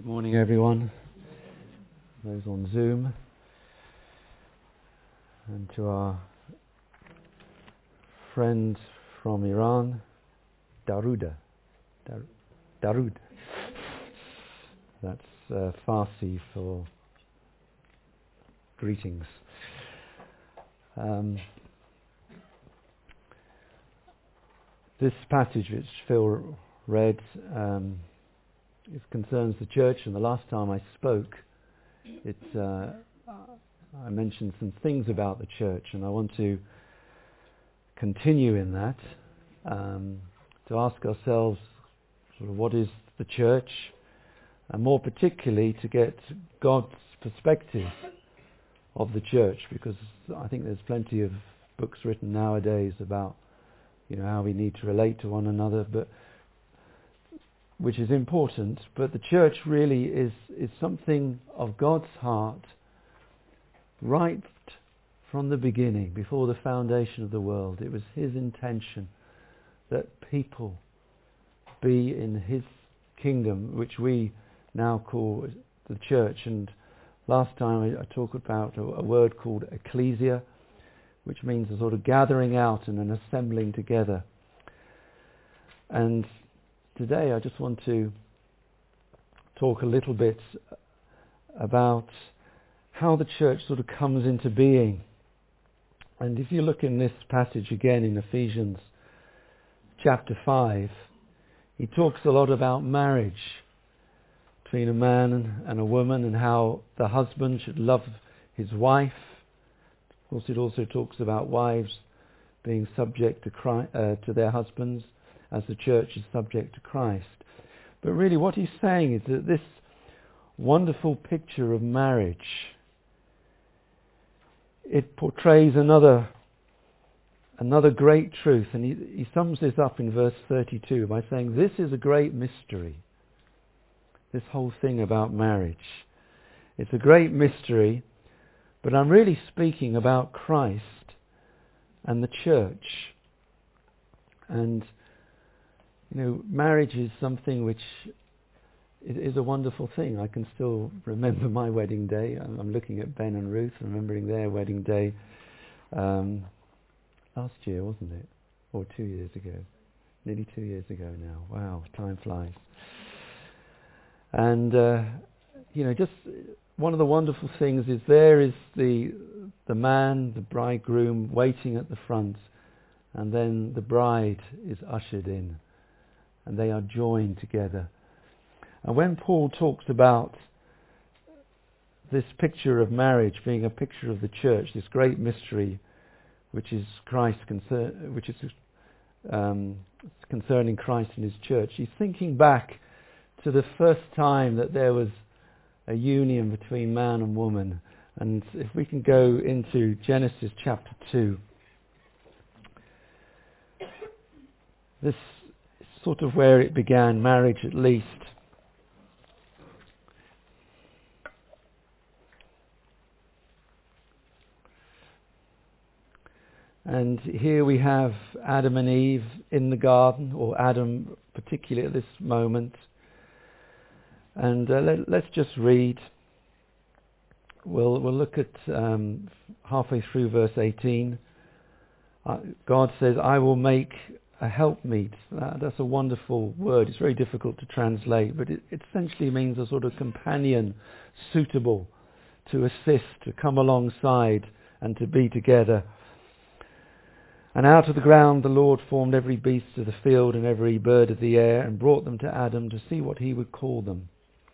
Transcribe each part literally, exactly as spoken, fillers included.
Good morning, everyone. Those on Zoom, and to our friend from Iran, Daruda. Dar- Darud. That's uh, Farsi for greetings. Um, this passage which Phil read um, it concerns the church, and the last time I spoke, it, uh, I mentioned some things about the church, and I want to continue in that, um, to ask ourselves sort of what is the church, and more particularly to get God's perspective of the church, because I think there's plenty of books written nowadays about, you know, how we need to relate to one another, but which is important, but the church really is, is something of God's heart right from the beginning, before the foundation of the world. It was His intention that people be in His kingdom, which we now call the church. And last time I, I talked about a, a word called ecclesia, which means a sort of gathering out and an assembling together. And today I just want to talk a little bit about how the church sort of comes into being. And if you look in this passage again in Ephesians chapter five, he talks a lot about marriage between a man and a woman, and how the husband should love his wife. Of course, it also talks about wives being subject to Christ, uh, to their husbands, as the church is subject to Christ. But really what he's saying is that this wonderful picture of marriage, it portrays another another great truth. And he, he sums this up in verse thirty-two by saying, this is a great mystery. This whole thing about marriage. It's a great mystery, but I'm really speaking about Christ and the church. And you know, marriage is something which is a wonderful thing. I can still remember my wedding day. I'm looking at Ben and Ruth, remembering their wedding day um, last year, wasn't it? Or two years ago. Nearly two years ago now. Wow, time flies. And, uh, you know, just one of the wonderful things is there is the the man, the bridegroom, waiting at the front, and then the bride is ushered in. And they are joined together. And when Paul talks about this picture of marriage being a picture of the church, this great mystery, which is Christ concern, which is um, concerning Christ and His church, he's thinking back to the first time that there was a union between man and woman. And if we can go into Genesis chapter two, this sort of where it began, marriage at least. And here we have Adam and Eve in the garden, or Adam particularly at this moment. And uh, let, let's just read. We'll, we'll look at um, halfway through verse eighteen. Uh, God says, I will make a helpmeet. That, that's a wonderful word. It's very difficult to translate, but it, it essentially means a sort of companion suitable to assist, to come alongside and to be together. And out of the ground the Lord formed every beast of the field and every bird of the air, and brought them to Adam to see what he would call them.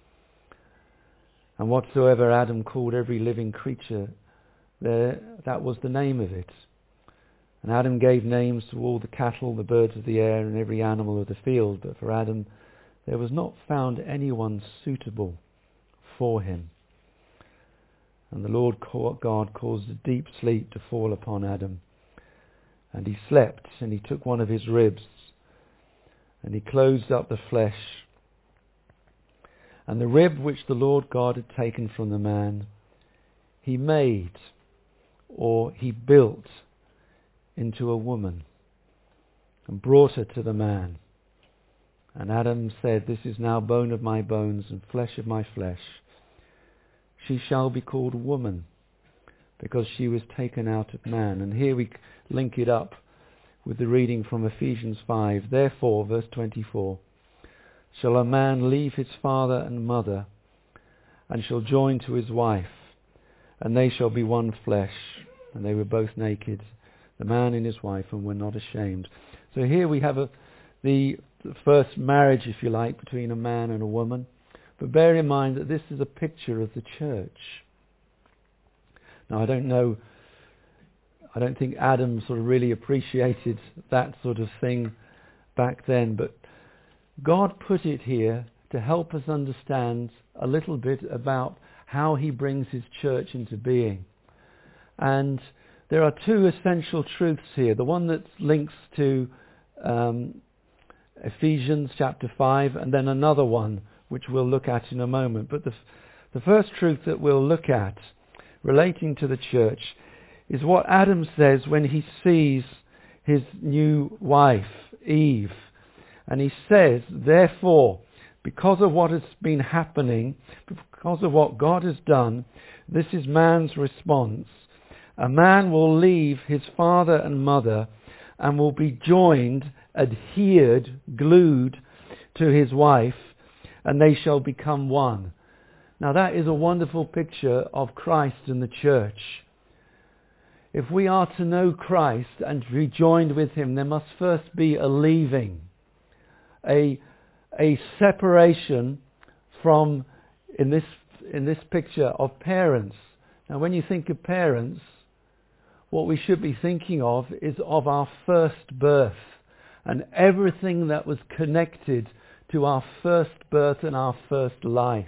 And whatsoever Adam called every living creature, there, that was the name of it. And Adam gave names to all the cattle, the birds of the air, and every animal of the field. But for Adam there was not found anyone suitable for him. And the Lord God caused a deep sleep to fall upon Adam. And he slept, and he took one of his ribs, and he closed up the flesh. And the rib which the Lord God had taken from the man, he made, or he built, into a woman, and brought her to the man. And Adam said, "This is now bone of my bones and flesh of my flesh. She shall be called woman, because she was taken out of man." And here we link it up with the reading from Ephesians five. "Therefore," verse twenty-four, "shall a man leave his father and mother, and shall join to his wife, and they shall be one flesh. And they were both naked, the man and his wife, and were not ashamed." So here we have a, the first marriage, if you like, between a man and a woman. But bear in mind that this is a picture of the church. Now, I don't know, I don't think Adam sort of really appreciated that sort of thing back then, but God put it here to help us understand a little bit about how he brings his church into being. And there are two essential truths here. The one that links to um, Ephesians chapter five, and then another one which we'll look at in a moment. But the, the first truth that we'll look at relating to the church is what Adam says when he sees his new wife, Eve. And he says, "Therefore, because of what has been happening, because of what God has done," this is man's response, "a man will leave his father and mother and will be joined, adhered, glued to his wife, and they shall become one." Now that is a wonderful picture of Christ and the church. If we are to know Christ and to be joined with him, there must first be a leaving, a, a separation from, in this, in this picture, of parents. Now when you think of parents, what we should be thinking of is of our first birth and everything that was connected to our first birth and our first life.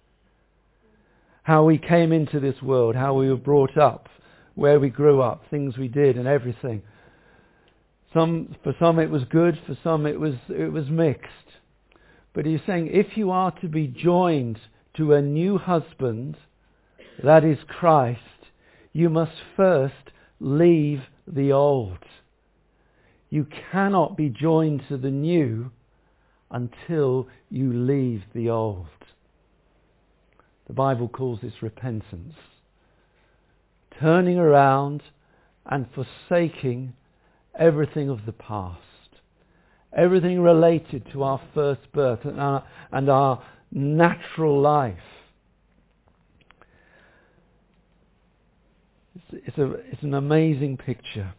How we came into this world, how we were brought up, where we grew up, things we did and everything. Some, for some it was good, for some it was, it was mixed. But he's saying if you are to be joined to a new husband, that is Christ, you must first leave the old. You cannot be joined to the new until you leave the old. The Bible calls this repentance. Turning around and forsaking everything of the past. Everything related to our first birth and our, and our natural life. It's, it's, a, it's an amazing picture.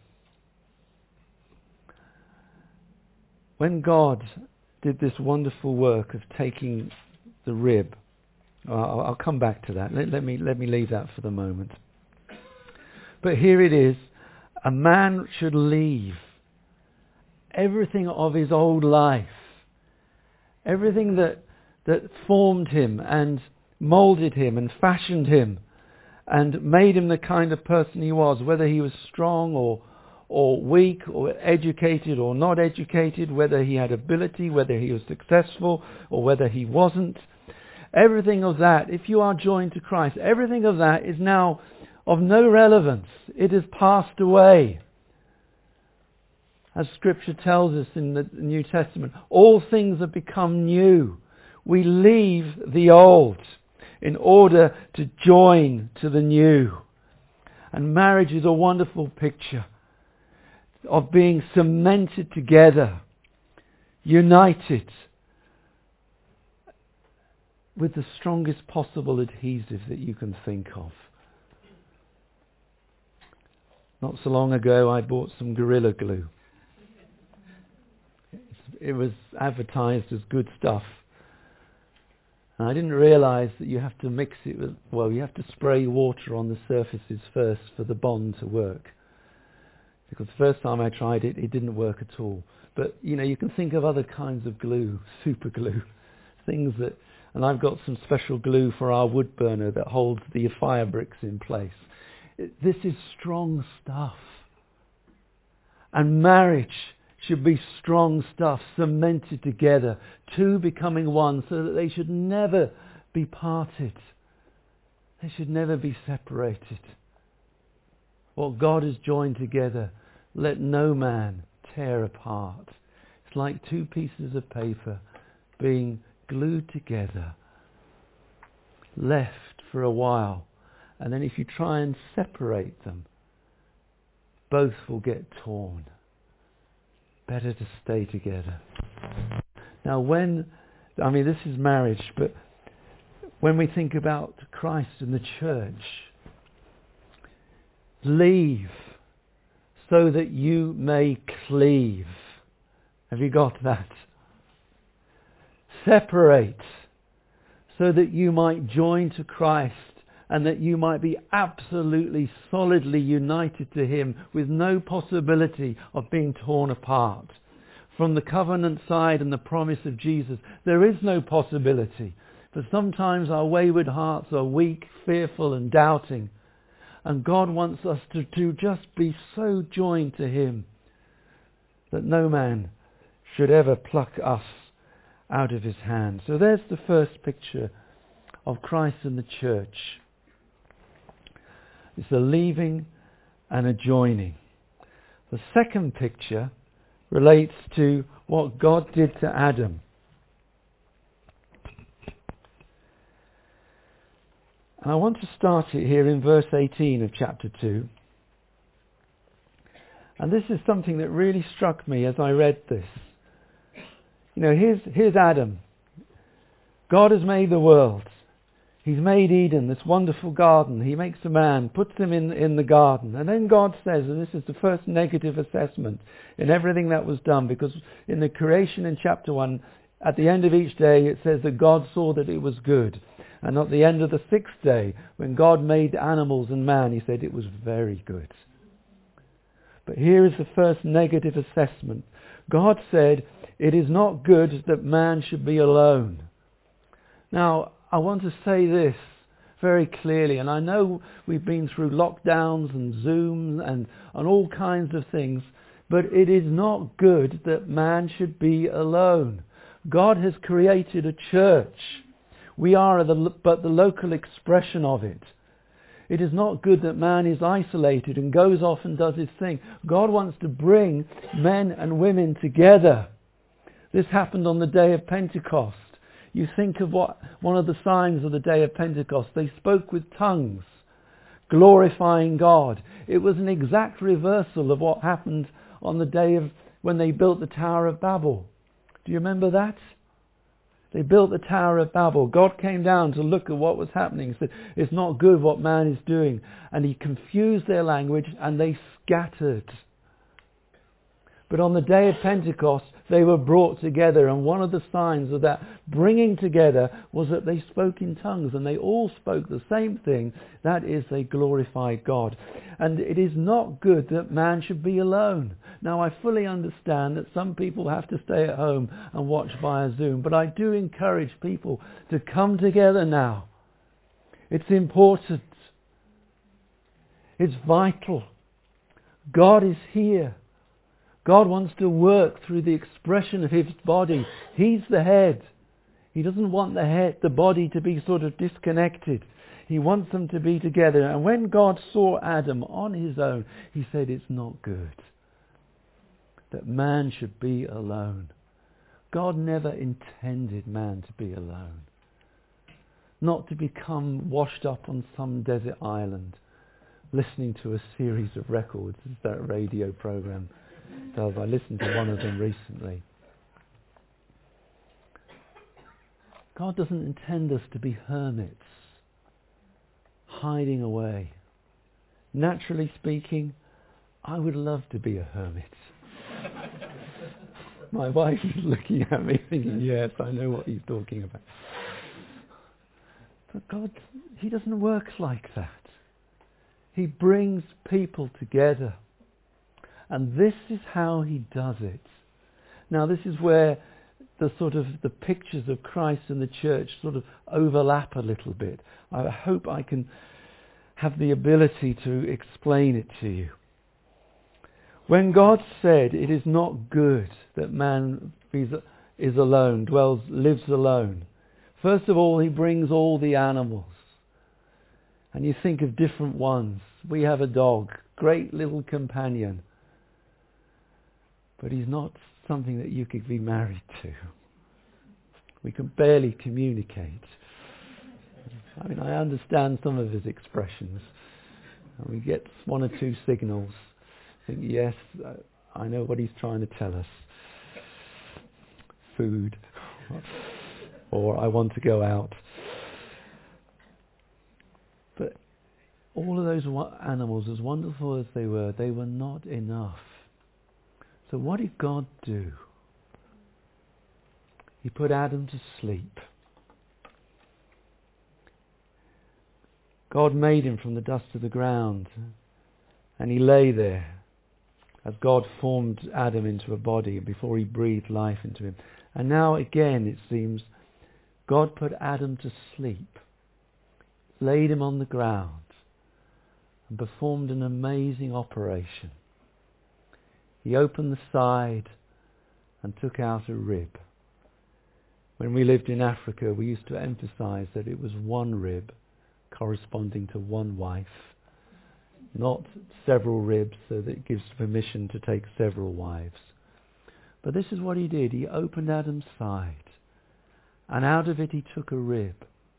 When God did this wonderful work of taking the rib, I'll, I'll come back to that. Let, let me let me leave that for the moment. But here it is. A man should leave everything of his old life, everything that that formed him and molded him and fashioned him and made him the kind of person he was, whether he was strong or or weak or educated or not educated, whether he had ability, whether he was successful or whether he wasn't. Everything of that, if you are joined to Christ, everything of that is now of no relevance. It has passed away. As Scripture tells us in the New Testament, all things have become new. We leave the old in order to join to the new. And marriage is a wonderful picture of being cemented together, united with the strongest possible adhesive that you can think of. Not so long ago I bought some Gorilla Glue. It was advertised as good stuff. And I didn't realise that you have to mix it with, well, you have to spray water on the surfaces first for the bond to work. Because the first time I tried it, it didn't work at all. But, you know, you can think of other kinds of glue, super glue, things that, and I've got some special glue for our wood burner that holds the fire bricks in place. It, this is strong stuff. And marriage should be strong stuff, cemented together, two becoming one, so that they should never be parted. They should never be separated. What God has joined together, let no man tear apart. It's like two pieces of paper being glued together, left for a while, and then if you try and separate them, both will get torn. Better to stay together. Now when, I mean this is marriage, but when we think about Christ and the church, leave so that you may cleave. Have you got that? Separate so that you might join to Christ and that you might be absolutely solidly united to Him with no possibility of being torn apart. From the covenant side and the promise of Jesus, there is no possibility. But sometimes our wayward hearts are weak, fearful and doubting. And God wants us to, to just be so joined to Him that no man should ever pluck us out of His hand. So there's the first picture of Christ and the church. It's a leaving and a joining. The second picture relates to what God did to Adam. And I want to start it here in verse eighteen of chapter two. And this is something that really struck me as I read this. You know, here's, here's Adam. God has made the world. He's made Eden, this wonderful garden. He makes a man, puts him in, in the garden. And then God says, and this is the first negative assessment in everything that was done, because in the creation in chapter one, at the end of each day, it says that God saw that it was good. And at the end of the sixth day, when God made animals and man, He said it was very good. But here is the first negative assessment. God said, it is not good that man should be alone. Now, I want to say this very clearly, and I know we've been through lockdowns and Zoom and, and all kinds of things, but it is not good that man should be alone. God has created a church. We are the, but the local expression of it. It is not good that man is isolated and goes off and does his thing. God wants to bring men and women together. This happened on the day of Pentecost. You think of what one of the signs of the day of Pentecost. They spoke with tongues, glorifying God. It was an exact reversal of what happened on the day of when they built the Tower of Babel. Do you remember that? They built the Tower of Babel. God came down to look at what was happening. He said, it's not good what man is doing. And He confused their language and they scattered. But on the day of Pentecost, they were brought together, and one of the signs of that bringing together was that they spoke in tongues, and they all spoke the same thing, that is, they glorified God. And it is not good that man should be alone. Now, I fully understand that some people have to stay at home and watch via Zoom, but I do encourage people to come together now. It's important. It's vital. God is here. God wants to work through the expression of His body. He's the head. He doesn't want the head, the body to be sort of disconnected. He wants them to be together. And when God saw Adam on his own, He said it's not good that man should be alone. God never intended man to be alone. Not to become washed up on some desert island, listening to a series of records, as that radio program does. I listened to one of them recently. God doesn't intend us to be hermits, hiding away. Naturally speaking, I would love to be a hermit. My wife is looking at me thinking, yes, I know what he's talking about. But God, He doesn't work like that. He brings people together. And this is how He does it. Now this is where the sort of the pictures of Christ and the church sort of overlap a little bit. I hope I can have the ability to explain it to you. When God said it is not good that man is alone, dwells, lives alone, first of all He brings all the animals. And you think of different ones. We have a dog, great little companion. But he's not something that you could be married to. We can barely communicate. I mean, I understand some of his expressions. And we get one or two signals. Think, yes, I know what he's trying to tell us. Food. Or I want to go out. But all of those animals, as wonderful as they were, they were not enough. So what did God do? He put Adam to sleep. God made him from the dust of the ground, and he lay there as God formed Adam into a body before he breathed life into him. And now again, it seems, God put Adam to sleep, laid him on the ground, and performed an amazing operation. He opened the side and took out a rib. When we lived in Africa, we used to emphasize that it was one rib corresponding to one wife, not several ribs, so that it gives permission to take several wives. But this is what he did. He opened Adam's side, and out of it he took a rib.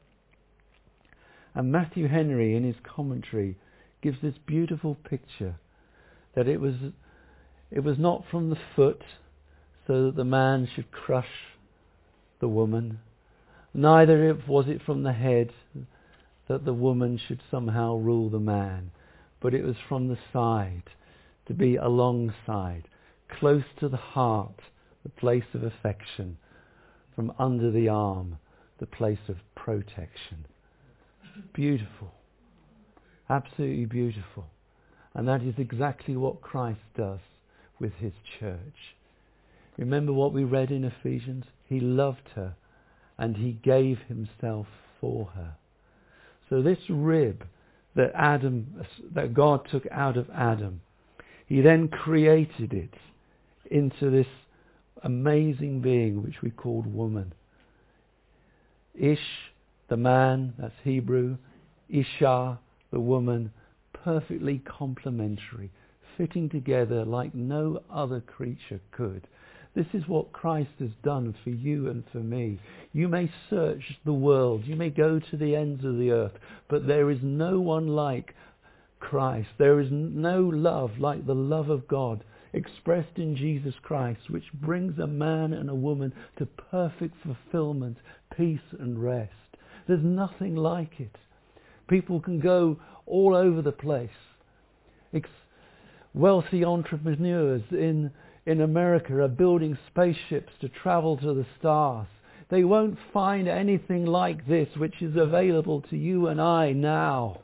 And Matthew Henry, in his commentary, gives this beautiful picture that it was it was not from the foot, so that the man should crush the woman, neither was it from the head, that the woman should somehow rule the man, but it was from the side, to be alongside, close to the heart, the place of affection, from under the arm, the place of protection. Beautiful. Absolutely beautiful. And that is exactly what Christ does with his church. Remember what we read in Ephesians? He loved her and he gave himself for her. So this rib that Adam, that God took out of Adam, he then created it into this amazing being which we called woman. Ish, the man, that's Hebrew. Isha, the woman, perfectly complementary, fitting together like no other creature could. This is what Christ has done for you and for me. You may search the world, you may go to the ends of the earth, but there is no one like Christ. There is no love like the love of God expressed in Jesus Christ, which brings a man and a woman to perfect fulfillment, peace and rest. There's nothing like it. People can go all over the place. Ex- wealthy entrepreneurs in in America are building spaceships to travel to the stars. They won't find anything like this which is available to you and I now.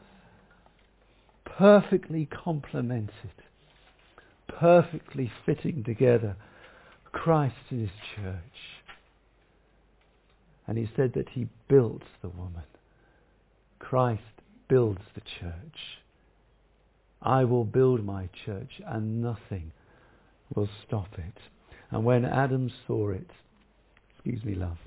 Perfectly complemented, perfectly fitting together, Christ and his church. And he said that he built the woman. Christ builds the church. I will build my church and nothing will stop it. And when Adam saw it, excuse me, love,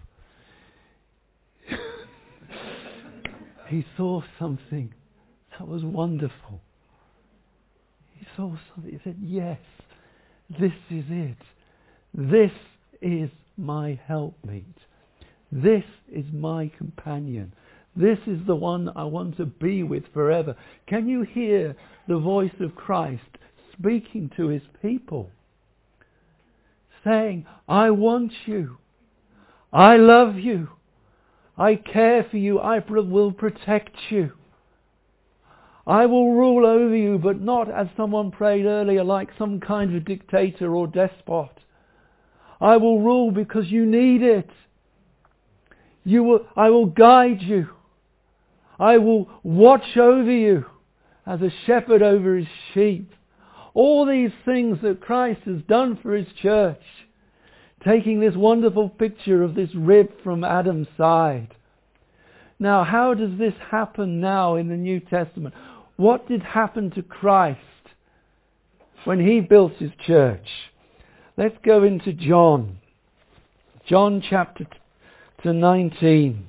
he saw something that was wonderful. He saw something. He said, yes, this is it. This is my helpmeet. This is my companion. This is the one I want to be with forever. Can you hear the voice of Christ speaking to his people? Saying, I want you. I love you. I care for you. I will protect you. I will rule over you, but not, as someone prayed earlier, like some kind of dictator or despot. I will rule because you need it. You will, I will guide you. I will watch over you as a shepherd over his sheep. All these things that Christ has done for his church, taking this wonderful picture of this rib from Adam's side. Now, how does this happen now in the New Testament? What did happen to Christ when he built his church? Let's go into John. John chapter nineteen.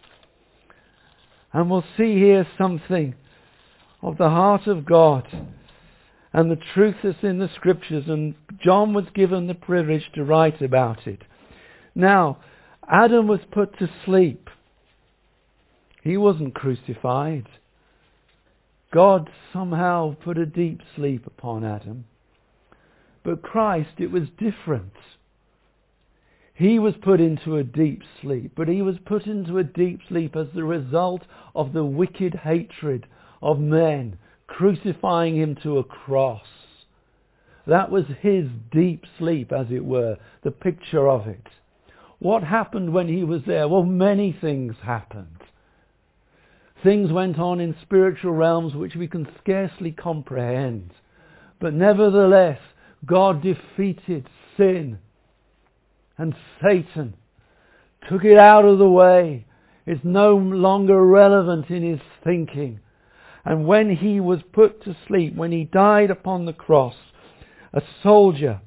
And we'll see here something of the heart of God and the truth that's in the Scriptures. And John was given the privilege to write about it. Now, Adam was put to sleep. He wasn't crucified. God somehow put a deep sleep upon Adam. But Christ, it was different. He was put into a deep sleep, but he was put into a deep sleep as the result of the wicked hatred of men crucifying him to a cross. That was his deep sleep, as it were, the picture of it. What happened when he was there? Well, many things happened. Things went on in spiritual realms which we can scarcely comprehend. But nevertheless, God defeated sin and Satan, took it out of the way. It's no longer relevant in his thinking. And when he was put to sleep, when he died upon the cross, a soldier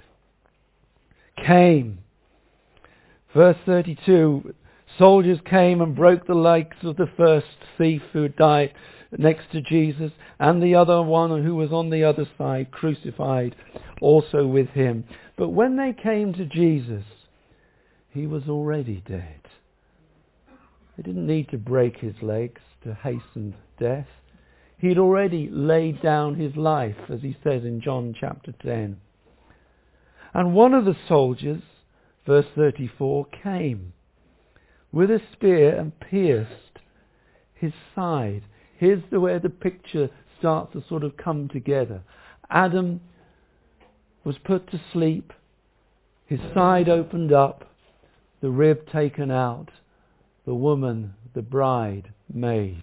came. Verse thirty-two, soldiers came and broke the legs of the first thief who died next to Jesus, and the other one who was on the other side, crucified also with him. But when they came to Jesus, he was already dead. They didn't need to break his legs to hasten death. He'd already laid down his life, as he says in John chapter ten. And one of the soldiers, verse thirty-four, came with a spear and pierced his side. Here's the where the picture starts to sort of come together. Adam was put to sleep, his side opened up, the rib taken out, the woman, the bride, made.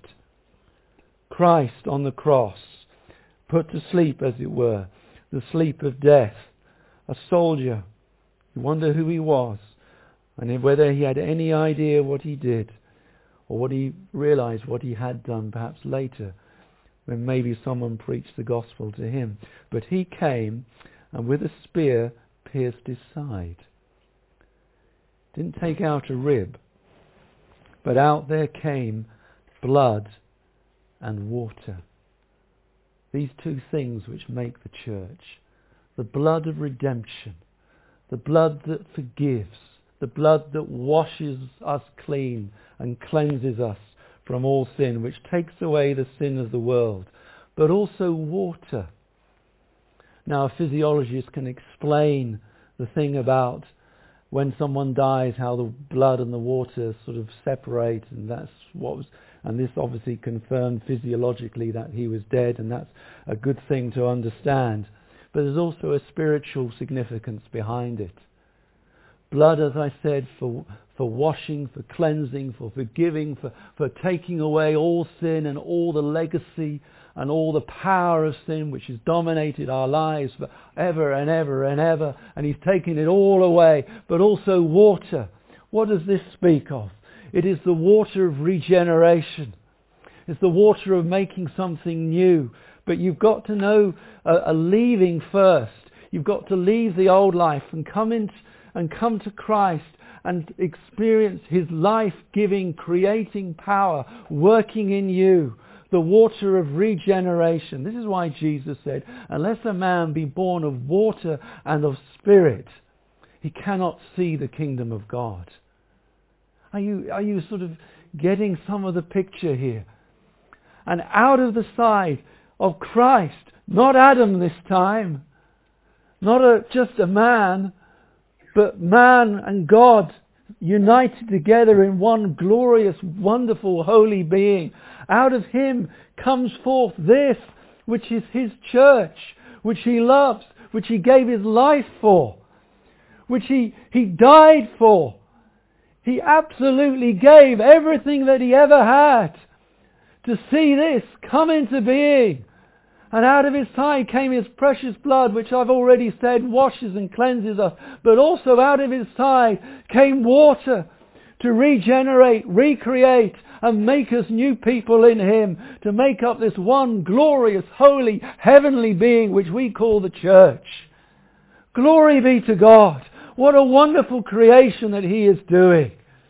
Christ on the cross, put to sleep, as it were, the sleep of death. A soldier, you wonder who he was, and whether he had any idea what he did, or what he realized what he had done perhaps later, when maybe someone preached the gospel to him. But he came and with a spear pierced his side. Didn't take out a rib, but out there came blood and water. These two things which make the church. The blood of redemption, the blood that forgives, the blood that washes us clean and cleanses us from all sin, which takes away the sin of the world, but also water. Now, a physiologist can explain the thing about when someone dies, how the blood and the water sort of separate, and that's what was, and this obviously confirmed physiologically that he was dead, and that's a good thing to understand. But there's also a spiritual significance behind it. Blood, as I said, for for washing, for cleansing, for forgiving, for, for taking away all sin and all the legacy and all the power of sin which has dominated our lives for ever and ever and ever. And he's taken it all away. But also water. What does this speak of? It is the water of regeneration. It's the water of making something new. But you've got to know a, a leaving first. You've got to leave the old life and come in and come to Christ and experience his life-giving, creating power working in you. The water of regeneration. This is why Jesus said, unless a man be born of water and of spirit, he cannot see the kingdom of God. Are you, are you sort of getting some of the picture here? And out of the side of Christ, not Adam this time, not a, just a man, but man and God united together in one glorious, wonderful, holy being. Out of him comes forth this, which is his church, which he loves, which he gave his life for, which he, he died for. He absolutely gave everything that he ever had to see this come into being. And out of his side came his precious blood, which I've already said washes and cleanses us. But also out of his side came water to regenerate, recreate, and make us new people in him, to make up this one glorious, holy, heavenly being which we call the church. Glory be to God. What a wonderful creation that he is doing.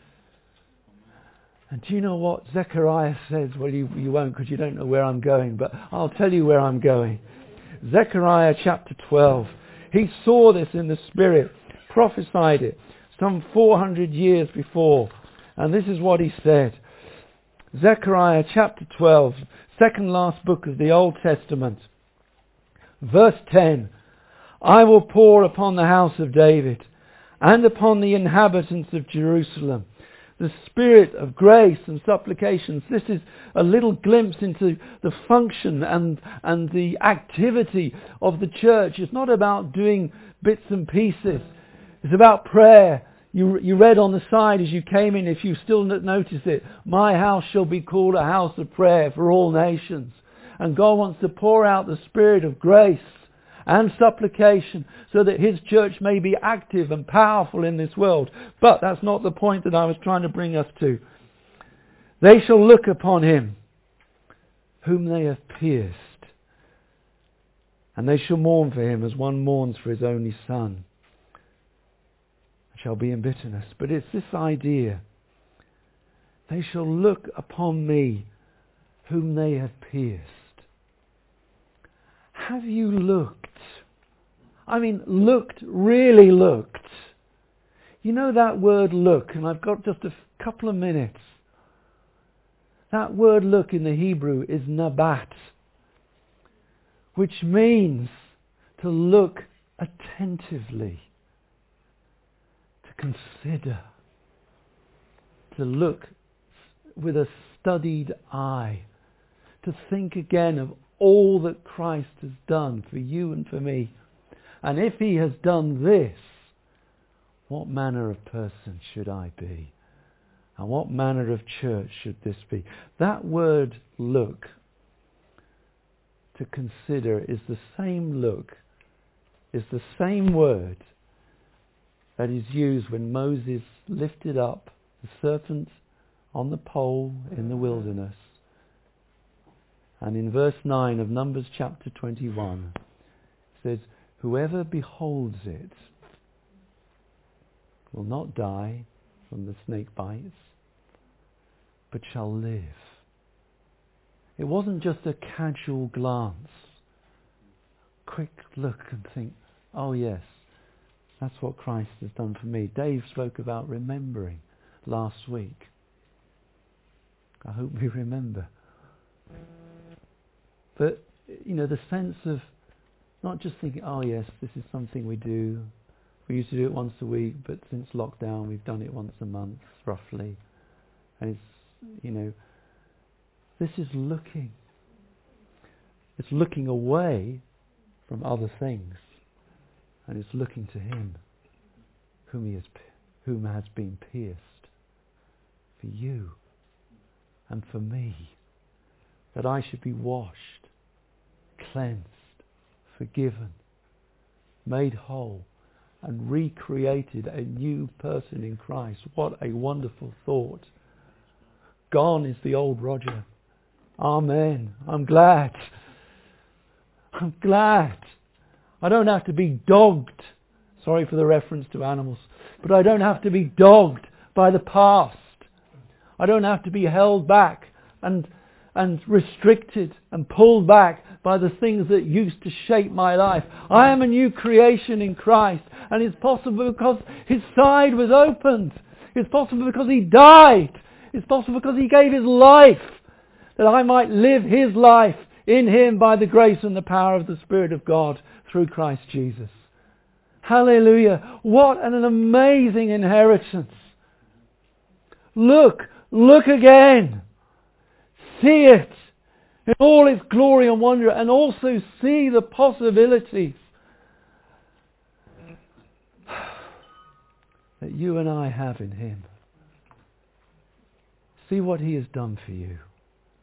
And do you know what Zechariah says? Well, you, you won't because you don't know where I'm going, but I'll tell you where I'm going. Zechariah chapter twelve. He saw this in the Spirit, prophesied it. some four hundred years before. And this is what he said. Zechariah chapter twelve, second last book of the Old Testament. Verse ten. I will pour upon the house of David and upon the inhabitants of Jerusalem the spirit of grace and supplications. This is a little glimpse into the function and, and the activity of the church. It's not about doing bits and pieces. It's about prayer. You, you read on the side as you came in, if you still notice it, my house shall be called a house of prayer for all nations. And God wants to pour out the spirit of grace and supplication so that his church may be active and powerful in this world. But that's not the point that I was trying to bring us to. They shall look upon him whom they have pierced, and they shall mourn for him as one mourns for his only son, and shall be in bitterness. But it's this idea. They shall look upon me whom they have pierced. Have you looked? I mean, looked, really looked. You know that word look, and I've got just a f- couple of minutes. That word look in the Hebrew is nabat, which means to look attentively, to consider, to look with a studied eye, to think again of all that Christ has done for you and for me. And if he has done this, what manner of person should I be? And what manner of church should this be? That word look, to consider, is the same look, is the same word that is used when Moses lifted up the serpent on the pole in the wilderness. And in verse nine of Numbers chapter twenty-one, it says, whoever beholds it will not die from the snake bites, but shall live. It wasn't just a casual glance, quick look and think, oh yes, that's what Christ has done for me. Dave spoke about remembering last week. I hope we remember. But, you know, the sense of not just thinking, oh yes, this is something we do. We used to do it once a week, but since lockdown we've done it once a month, roughly. And it's, you know, this is looking. It's looking away from other things. And it's looking to him whom he has, whom has been pierced for you and for me, that I should be washed, cleansed, forgiven, made whole, and recreated a new person in Christ. What a wonderful thought. Gone is the old Roger. Amen. I'm glad. I'm glad. I don't have to be dogged. Sorry for the reference to animals. But I don't have to be dogged by the past. I don't have to be held back and and restricted and pulled back by the things that used to shape my life. I am a new creation in Christ, and it's possible because his side was opened. It's possible because he died. It's possible because he gave his life, that I might live his life in him by the grace and the power of the Spirit of God through Christ Jesus. Hallelujah. What an amazing inheritance. Look, look again. See it in all its glory and wonder, and also see the possibilities that you and I have in him. See what he has done for you.